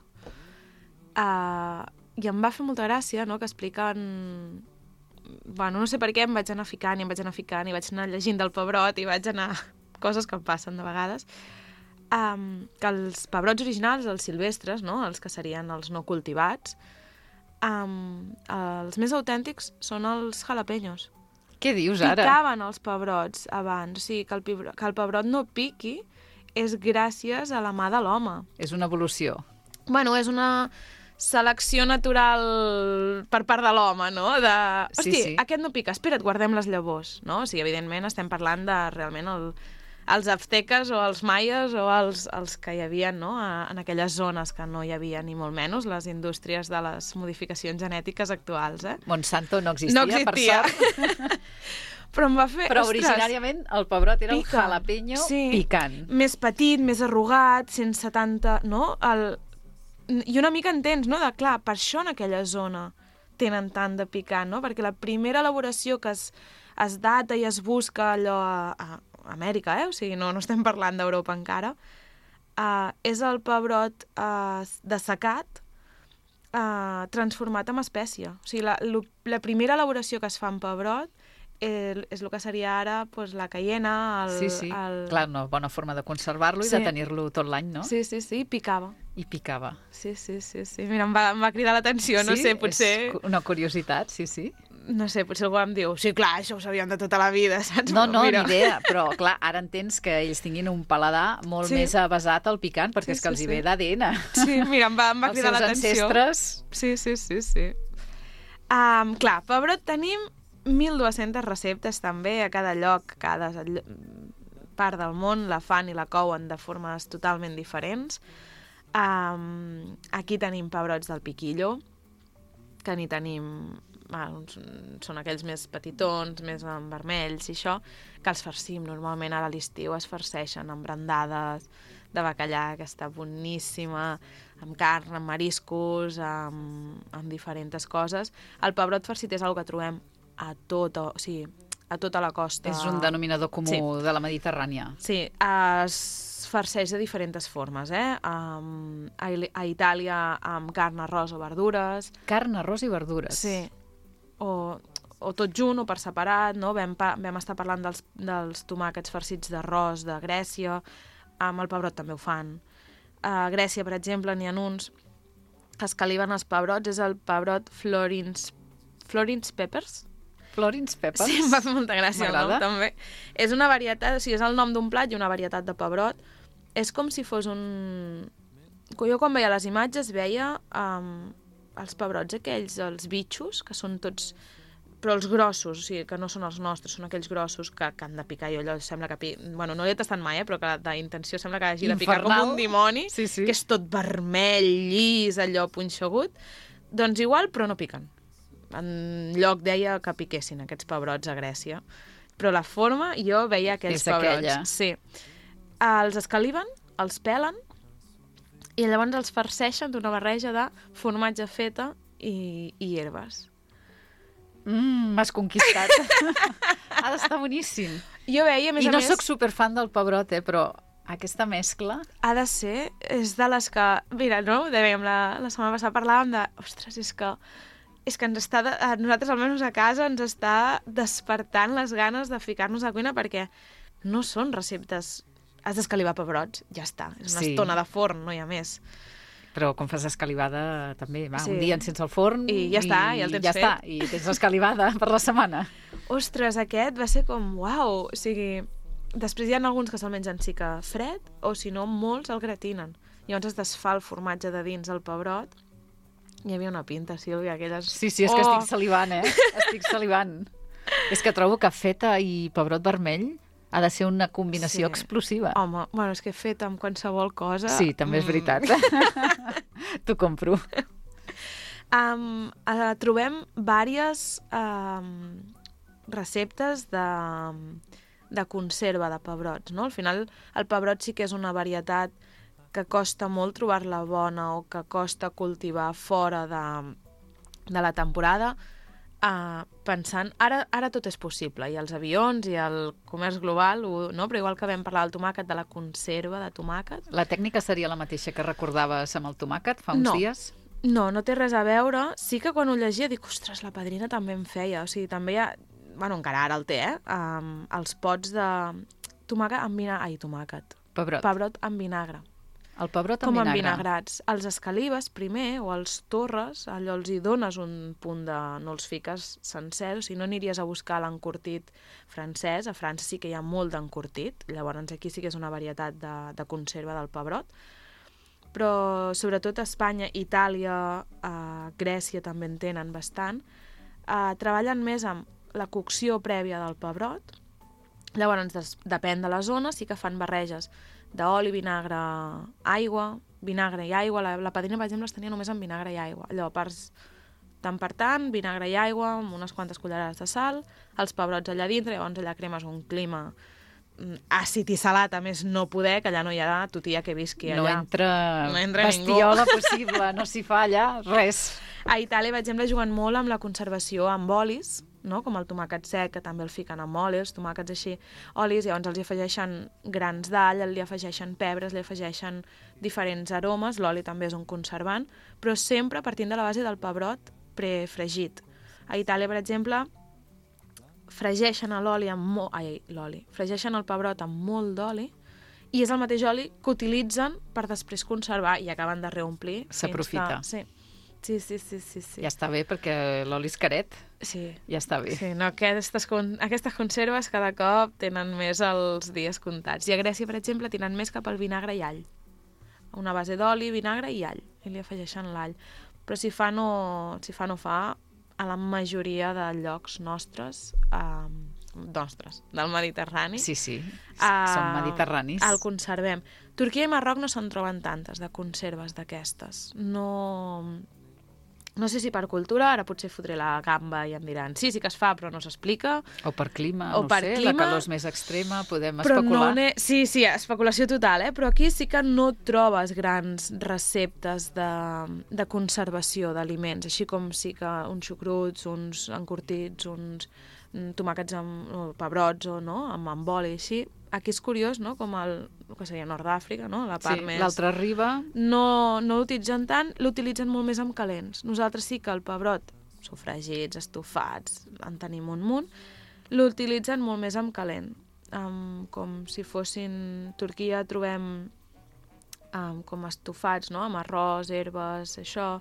I em va fer molta gràcia, no?, que expliquen... Bueno, no sé per què em vaig anar ficant i vaig anar llegint del pebrot i vaig anar... coses que em passen de vegades. Que els pebrots originals, els silvestres, no?, els que serien els no cultivats, els més autèntics són els jalapeños. Què dius ara? Picaven els pebrots abans. O sigui, que el pebrot no piqui és gràcies a la mà de l'home. És una evolució. Bueno, és una selecció natural per part de l'home, no? Hosti, aquest no pica, espera't, guardem les llavors, no? O sigui, evidentment estem parlant de realment els azteques o els maies o els que hi havia, no?, en aquelles zones que no hi havia ni molt menys les indústries de les modificacions genètiques actuals. Monsanto no existia. Per sort. Però em va fer... Però originàriament el pebrot era el jalapeño picant. Més petit, més arrugat, sense tanta... no? I una mica entens, no?, de clar, per això en aquella zona tenen tant de picant, no? Perquè la primera elaboració que es data i es busca allò a Amèrica, o sigui, no estem parlant d'Europa encara, és el pebrot dessecat transformat en espècie. O sigui, la primera elaboració que es fa en pebrot és el que seria ara la caiena... Clar, una bona forma de conservar-lo i de tenir-lo tot l'any, no? Sí, picava. I picava. Sí. Mira, em va cridar l'atenció, no sé, potser... És una curiositat, sí. No sé, potser algú em diu, sí, clar, això ho sabíem de tota la vida, saps? No, ni idea, però clar, ara entens que ells tinguin un paladar molt més avasat al picant, perquè és que els hi ve d'ADN. Sí, mira, em va cridar l'atenció. Els seus ancestres... Sí. Clar, pebrot tenim 1.200 receptes també, a cada lloc, cada part del món la fan i la couen de formes totalment diferents. Aquí tenim pebrots del piquillo, que n'hi tenim... són aquells més petitons, més en vermells i això, que els farcim normalment ara a l'estiu, es farceixen amb brandades de bacallà, que està boníssima, amb carn, amb mariscos, amb diferents coses. El pebrot farcit és una que trobem a tota la costa. És un denominador comú de la Mediterrània. Sí, es farceix de diferents formes, a Itàlia amb carn, arròs o verdures. Carn, arròs i verdures. Sí, o tot junt o per separat, no? Vam estar parlant dels tomàquets farcits d'arròs de Grècia, amb el pebrot també ho fan. A Grècia, per exemple, n'hi ha uns que es caliven els pebrots, és el pebrot Florence Peppers. Florence Peppers? Sí, em va fer molta gràcia el nom, també. És una varietat, o sigui, és el nom d'un plat i una varietat de pebrot. És com si fos un... Jo quan veia les imatges veia els pebrots aquells, els bitxos, que són tots... però els grossos, o sigui, que no són els nostres, són aquells grossos que han de picar, i allò sembla que... Bueno, no hi he tastat mai, però que d'intenció sembla que hagi de picar com un dimoni, que és tot vermell, llis, allò punxegut. Doncs igual, però no piquen. En lloc deia que piquessin aquests pebrots a Grècia. Però la forma, jo veia aquells pebrots. Sí. Els escaliven, els pelen, i llavors els farceixen d'una barreja de formatge feta i herbes. M'has conquistat. Ha d'estar boníssim. Jo veia, a més a més... I no soc superfan del pebrot, però aquesta mescla... Ha de ser, és de les que... Mira, no? Dèiem, la setmana passada parlàvem de... Ostres, és que ens està... A nosaltres, almenys a casa, ens està despertant les ganes de ficar-nos a cuina, perquè no són receptes... Has d'escalivar pebrots, ja està. És una estona de forn, no hi ha més. Però quan fas escalivada també, un dia encens el forn i ja està, i el tens fet. I tens l'escalivada per la setmana. Ostres, aquest va ser com, uau, o sigui, després hi ha alguns que se'l mengen sí que fred, o si no, molts el gratinen. Llavors es desfà el formatge de dins del pebrot. Hi havia una pinta, Sílvia, aquelles... Sí, és que estic salivant, Estic salivant. És que trobo que feta i pebrot vermell Ha de ser una combinació explosiva. Home, bueno, és que fet amb qualsevol cosa... Sí, també és veritat. T'ho compro. Trobem diverses receptes de conserva de pebrots, no? Al final, el pebrot sí que és una varietat que costa molt trobar-la bona o que costa cultivar fora de la temporada, pensant, ara tot és possible, i els avions i el comerç global, no? Però igual que vam parlar del tomàquet, de la conserva de tomàquet... La tècnica seria la mateixa que recordaves amb el tomàquet fa uns dies? No té res a veure. Sí que quan ho llegia dic, ostres, la padrina també en feia. O sigui, també hi ha... Bueno, encara ara el té, els pots de tomàquet amb vinagre... Tomàquet. Pebrot amb vinagre. El pebrot amb vinagre. Com amb vinagrats. Els escalives, primer, o els torres, allò els hi dones un punt de... No els fiques sencers, o sigui, no aniries a buscar l'encurtit francès. A França sí que hi ha molt d'encurtit. Llavors aquí sí que és una varietat de conserva del pebrot. Però sobretot a Espanya, Itàlia, Grècia també en tenen bastant, treballen més amb la cocció prèvia del pebrot. Llavors, depèn de la zona, sí que fan barreges d'oli, vinagre, aigua, vinagre i aigua. La padrina, per exemple, es tenia només amb vinagre i aigua. Allò, tant per tant, vinagre i aigua, amb unes quantes cullerades de sal, els pebrots allà dintre, llavors allà cremes un clima àcid i salat, a més no poder, que allà no hi ha tutilla que visqui allà. No entra bestiola possible, no s'hi fa allà res. A Itàlia, per exemple, juguen molt amb la conservació amb olis, no? Com el tomàquet sec, que també el fiquen amb oli, els tomàquets així, olis, llavors els hi afegeixen grans d'all, li afegeixen pebres, li afegeixen diferents aromes, l'oli també és un conservant, però sempre partint de la base del pebrot prefregit. A Itàlia, per exemple, fregeixen fregeixen el pebrot amb molt d'oli i és el mateix oli que utilitzen per després conservar i acaben de reomplir. S'aprofita. Sí. Ja està bé, perquè l'oli és caret. Sí. Ja està bé. Sí, no, aquestes conserves cada cop tenen més els dies comptats. I a Grècia, per exemple, tenen més cap al vinagre i all. Una base d'oli, vinagre i all. I li afegeixen l'all. Però si fa no fa, a la majoria de llocs nostres, del Mediterrani. Sí, som mediterranis. El conservem. Turquia i Marroc no se'n troben tantes de conserves d'aquestes. No sé si per cultura, ara potser fotré la gamba i em diran sí que es fa, però no s'explica. O per clima, la calor és més extrema, podem però especular. Sí, especulació total, però aquí sí que no trobes grans receptes de conservació d'aliments, així com sí que uns xucruts, uns encurtits, uns tomàquets amb pebrots o no, amb oli, així. Aquí és curiós, no?, com el que seria Nord d'Àfrica, no?, la part més... l'altra riba... No l'utilitzen tant, l'utilitzen molt més amb calents. Nosaltres sí que el pebrot, sofregits, estofats, en tenim un munt, l'utilitzen molt més amb calent. Com si fossin... Turquia trobem com estofats, no?, amb arròs, herbes, això...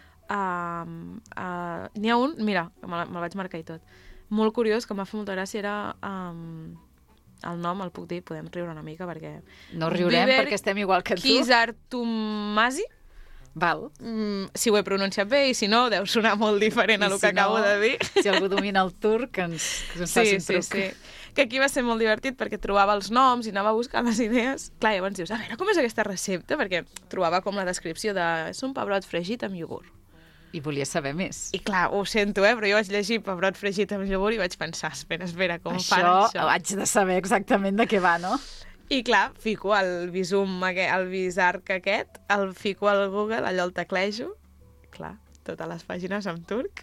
N'hi ha un, mira, me'l vaig marcar i tot, molt curiós, que m'ha fet molta gràcia, era... El nom el puc dir, podem riure una mica perquè... No riurem perquè estem igual que tu. Kizartumasi. Val. Si ho he pronunciat bé i si no, deu sonar molt diferent a el que acabo de dir. Si algú domina el turc, que ens faci un truc. Sí. Que aquí va ser molt divertit perquè trobava els noms i anava a buscar les idees. Clar, llavors dius, a veure, com és aquesta recepta? Perquè trobava com la descripció de... És un pebrot fregit amb iogurt. I volia saber més. I clar, ho sento, però jo vaig llegir pebrot fregit amb iogurt i vaig pensar, espera, com fan això? Haig de saber exactament de què va, no? I clar, fico el visarc aquest, el fico al Google, allò el teclejo, clar, totes les pàgines en turc.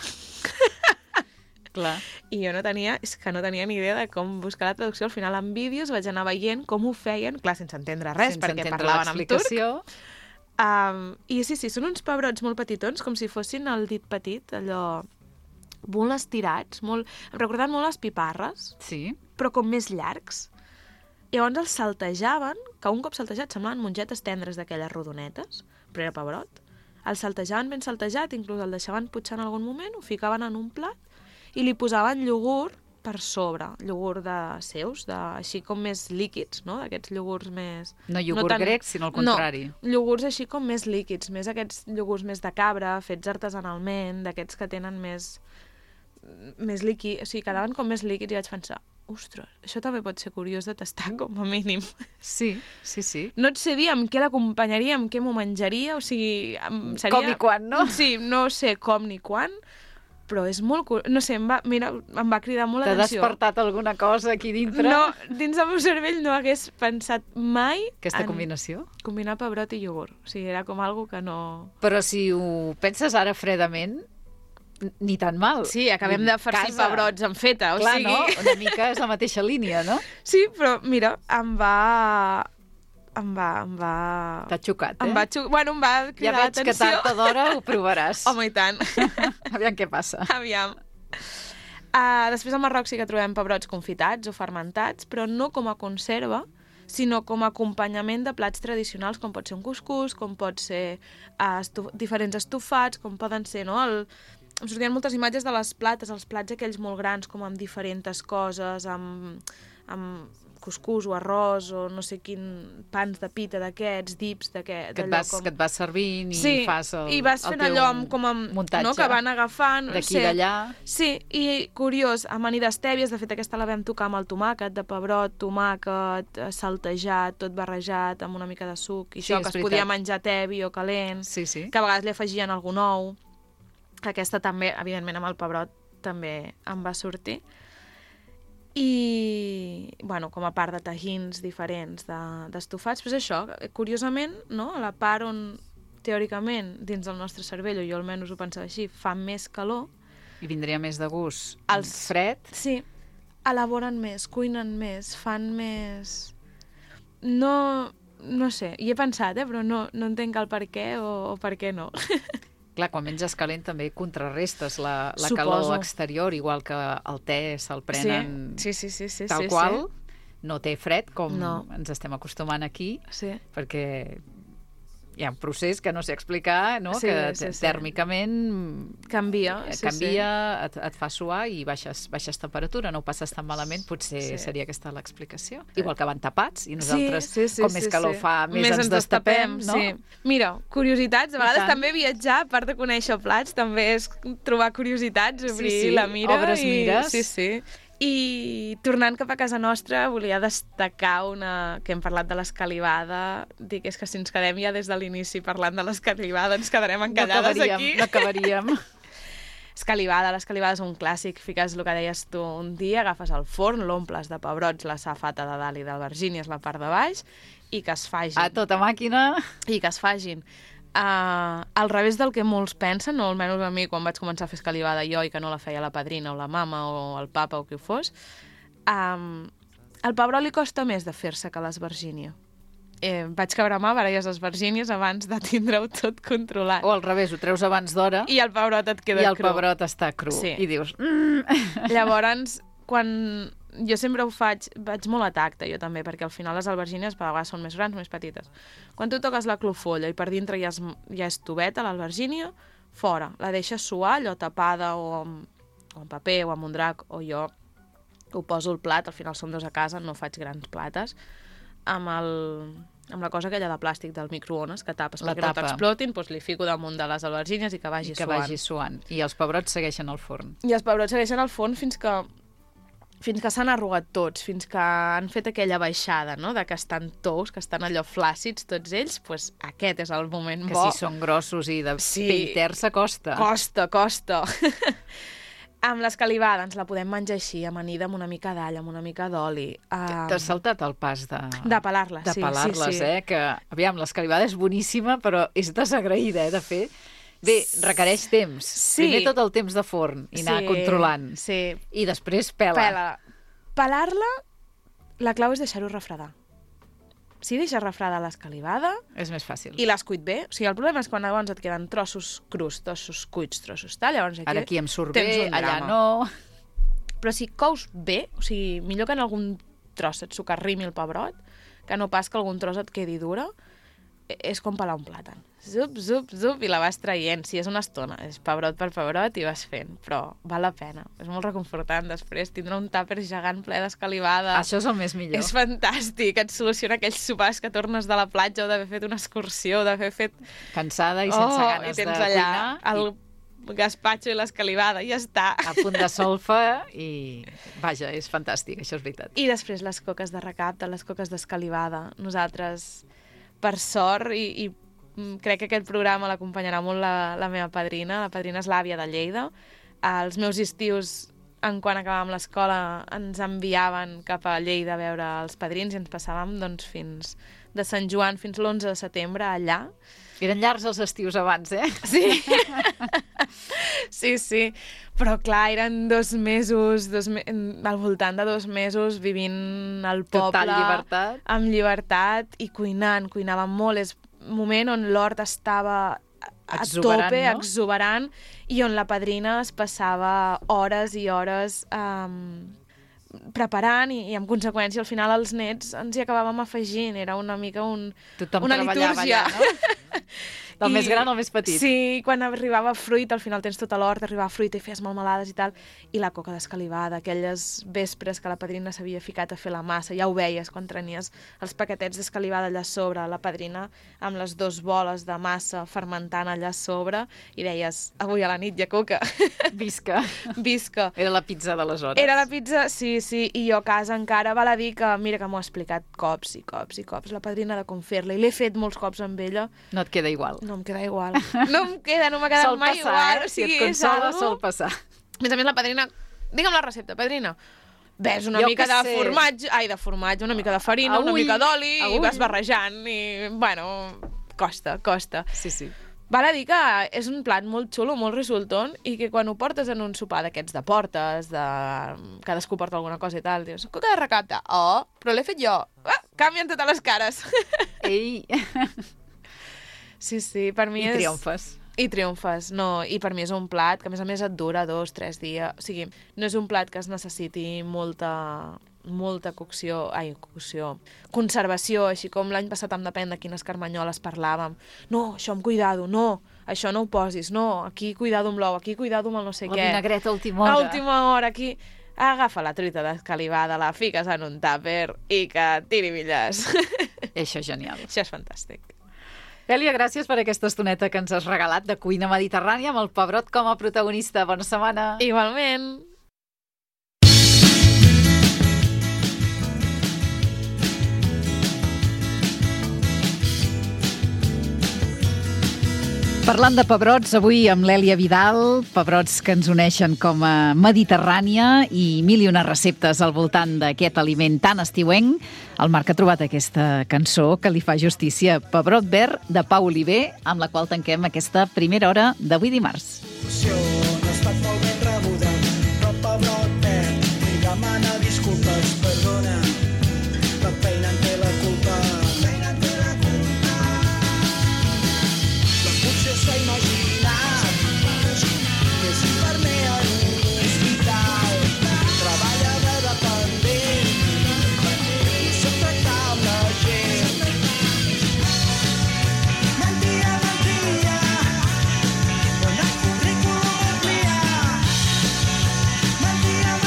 Clar. I jo no tenia ni idea de com buscar la traducció. Al final, en vídeos vaig anar veient com ho feien, clar, sense entendre res, perquè parlaven en turc. I sí, són uns pebrots molt petitons, com si fossin el dit petit, allò molt estirats, em recordaven molt les piparres, però com més llargs. Llavors els saltejaven, que un cop saltejat semblaven mongetes tendres d'aquelles rodonetes, però era pebrot. El saltejaven ben saltejat, inclús el deixaven potser en algun moment, ho ficaven en un plat i li posaven iogurt per sobre, iogurt així com més líquids, no? D'aquests iogurts més... No iogurt grec, sinó al contrari. No, iogurts així com més líquids, més aquests iogurts més de cabra, fets artesanalment, d'aquests que tenen més líquid, o sigui, quedaven com més líquids i vaig pensar, ostres, això també pot ser curiós de tastar, com a mínim. Sí. No et sé dir amb què l'acompanyaria, amb què m'ho menjaria, o sigui... Seria... Com i quan, no? Sí, no sé com ni quan, però és molt curiós. No sé, em va cridar molt l'atenció. T'ha despertat alguna cosa aquí dintre? No, dins del meu cervell no hagués pensat mai... Aquesta combinació? Combinar pebrot i iogurt. O sigui, era com algo que no... Però si ho penses ara fredament... Ni tan mal. Sí, acabem de farcir pebrots en feta, o sigui... Clar, no? Una mica és la mateixa línia, no? Sí, però mira, em va... T'ha xocat, eh? Bueno, em va cridar l'atenció. Ja veig que tard o d'hora ho provaràs. Home, i tant. Aviam què passa. Aviam. Després al Marroc sí que trobem pebrots confitats o fermentats, però no com a conserva, sinó com a acompanyament de plats tradicionals, com pot ser un cuscús, com pot ser diferents estofats, com poden ser, no? Em sortien moltes imatges de les plates, els plats aquells molt grans, com amb diferents coses, amb cuscús o arròs o no sé quin pans de pita d'aquests, dips d'aquest... Que et vas servint i fas el i vas fent allò com a muntatge. No, que van agafant... D'aquí d'allà. Sí, i curiós, amanida d'estèvies, de fet aquesta la vam tocar amb el tomàquet, de pebrot, tomàquet, saltejat, tot barrejat, amb una mica de suc, i això que es podia menjar tebi o calent, que a vegades li afegien algun ou. Aquesta també, evidentment, amb el pebrot també em va sortir. I, bueno, com a part de tajins diferents d'estofats, però és això, curiosament, no? A la part on, teòricament, dins del nostre cervell, o jo almenys ho pensava així, fa més calor... I vindria més de gust fred. Sí, elaboren més, cuinen més, fan més... No sé, hi he pensat, però no entenc el per què o per què no. Clar, quan menges calent també contrarrestes la calor exterior, igual que el te se'l prenen tal qual. No té fred, com ens estem acostumant aquí, perquè hi ha un procés que no sé explicar, no? Que tèrmicament canvia, et fa suar i baixes temperatura, no ho passes tan malament, potser seria aquesta l'explicació. Igual que van tapats i nosaltres, com més calor fa, més ens destapem, no? Mira, curiositats, a vegades també viatjar, a part de conèixer plats, també és trobar curiositats, obrir la mira. Obres mires. Sí. I tornant cap a casa nostra, volia destacar una que hem parlat de l'escalivada. Dic, és que si ens quedem ja des de l'inici parlant de l'escalivada, ens quedarem encallades aquí. No acabaríem. L'escalivada és un clàssic. Fiques el que deies tu, un dia agafes el forn, l'omples de pebrots, la safata de dalt i d'albergínies, la part de baix, i que es fagin. A tota màquina. I que es fagin. Al revés del que molts pensen, o almenys a mi quan vaig començar a fer escalivada jo i que no la feia la padrina o la mama o el papa o qui ho fos, el pebrot li costa més de fer-se que l'esvergínia. Vaig cabramar diverses esvergínies abans de tindre-ho tot controlat. O al revés, ho treus abans d'hora i el pebrot et queda cru. I el pebrot està cru. I dius... Llavors, quan... Jo sempre vaig molt a tacte, jo també, perquè al final les albergínies per vegades són més grans, més petites. Quan tu toques la clofolla i per dintre ja és tubeta, l'albergínia, fora. La deixes suar, allò tapada o amb paper o amb un drac, o jo ho poso al plat, al final som dos a casa, no faig grans plates, amb la cosa aquella de plàstic del microones que tapes perquè no t'explotin, doncs li fico damunt de les albergínies i que vagi suant. I els pebrots segueixen al forn. I els pebrots segueixen al forn fins que s'han arrugat tots, fins que han fet aquella baixada, no?, de que estan tous, que estan allò flàcids tots ells, doncs aquest és el moment bo. Que si són grossos i de pell-terça costa. Costa. Amb l'escalivada ens la podem menjar així, amanida amb una mica d'all, amb una mica d'oli. T'has saltat el pas de pelar-les, sí. De pelar-les, que, aviam, l'escalivada és boníssima, però és desagraïda, de fer. Bé, requereix temps. Primer tot el temps de forn i anar controlant. Sí. I després pela. Pelar-la, la clau és deixar-ho refredar. Si deixes refredar l'escalivada... És més fàcil. I l'has cuit bé. O sigui, el problema és quan llavors et queden trossos crus, trossos cuits, trossos tal, llavors ara aquí em surt bé, allà no... Però si cous bé, o sigui, millor que en algun tros et s'ocarrimi el pebrot, que no pas que algun tros et quedi dura, és com pelar un plàtan. Zup, i la vas traient. Sí, és una estona, és pebrot per pebrot i vas fent, però val la pena. És molt reconfortant després tindre un tàper gegant ple d'escalivada. Això és el més millor. És fantàstic, et soluciona aquells sopars que tornes de la platja o d'haver fet una excursió, d'haver fet... Cansada i sense ganes de cuinar. El gazpacho i l'escalivada, i ja està. A punt de solfa i, vaja, és fantàstic, això és veritat. I després les coques de recapte, les coques d'escalivada. Nosaltres, per sort, i crec que aquest programa l'acompanyarà molt la meva padrina. La padrina és l'àvia de Lleida. Els meus estius, quan acabàvem l'escola, ens enviaven cap a Lleida a veure els padrins i ens passàvem doncs, fins de Sant Joan fins l'11 de setembre allà. Eren llargs els estius abans, eh? Sí. Sí. Però clar, eren 2 mesos, al voltant de 2 mesos vivint al poble. Total llibertat. Amb llibertat i cuinant. Cuinàvem molt. És un moment on l'hort estava a tope, no? Exuberant, i on la padrina es passava hores i hores preparant i en conseqüència al final els nets ens hi acabàvem afegint, era una mica una litúrgia. Allà, no? Del més gran al més petit. Sí, quan arribava fruit, al final tens tot a l'hort, arribava fruit i feies melmelades i tal, i la coca d'escalivada, aquelles vespres que la padrina s'havia ficat a fer la massa, ja ho veies quan trenies els paquetets d'escalivada allà sobre, la padrina amb les 2 boles de massa fermentant allà sobre, i deies, avui a la nit hi ha coca. Visca. Visca. Era la pizza d'aleshores. Era la pizza, sí, i jo a casa encara val a dir que, mira que m'ho ha explicat cops i cops i cops, la padrina de com fer-la, i l'he fet molts cops amb ella. No et queda igual. No em queda igual. No m'ha quedat mai igual. Si et consola, sol passar. A més, la padrina... Digue'm la recepta, padrina. Ves una mica de formatge, una mica de farina, una mica d'oli, i vas barrejant, i, bueno, costa. Sí. Val a dir que és un plat molt xulo, molt resultant, i que quan ho portes en un sopar d'aquests de portes, cadascú porta alguna cosa i tal, dius, coca de recapte, però l'he fet jo. Canvien totes les cares. Ei! Sí, per mi és... I triomfes, no, i per mi és un plat que a més et dura 2-3 dies, o sigui, no és un plat que es necessiti molta conservació, així com l'any passat em depèn de quines carmanyoles parlàvem. No, això amb cuidado, no, això no ho posis, no, aquí cuidado amb l'ou, aquí cuidado amb el no sé què. La vinagreta a última hora. A última hora, aquí... Agafa la truita d'escalivada, la fiques en un tàper i que tiri milles. Això és genial. Això és fantàstic. Èlia, gràcies per aquesta estoneta que ens has regalat de cuina mediterrània amb el Pebrot com a protagonista. Bona setmana. Igualment. Parlant de pebrots, avui amb l'Èlia Vidal, pebrots que ens uneixen com a mediterrània i 1001 receptes al voltant d'aquest aliment tan estiuenc. El Marc ha trobat aquesta cançó que li fa justícia, Pebrot verd, de Pau Oliver, amb la qual tanquem aquesta primera hora d'avui dimarts. No ha estat molt ben rebuda, però Pebrot verd li demana disculpes, perdona, la feina en té la culpa. S'ha imaginat que és infermer en un hospital, treballa de dependent i sap tractar amb la gent. Mentia, quan el currículum amplia. Mentia,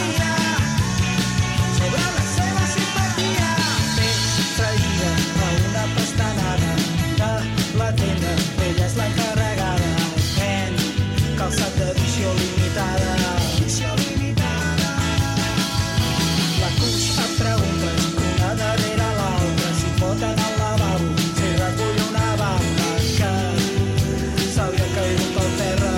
sobre la seva simpatia. Té traïda a una pastanaga de la tenda. Ella és l'encarregada, pen, calçat d'edició limitada. La Cuix et preguntes, una darrere l'altra, si pot anar al lavabo, si recull una bamba que se li ha caigut al terra.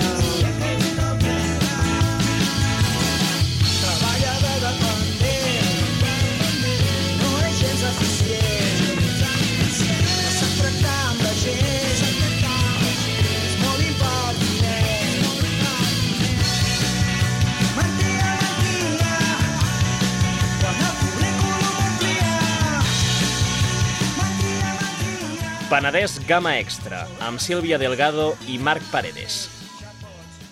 Treballa de dependent, no és gens eficient, no sap tractar amb la gent. Penedès Gamma Extra, amb Sílvia Delgado i Marc Paredes.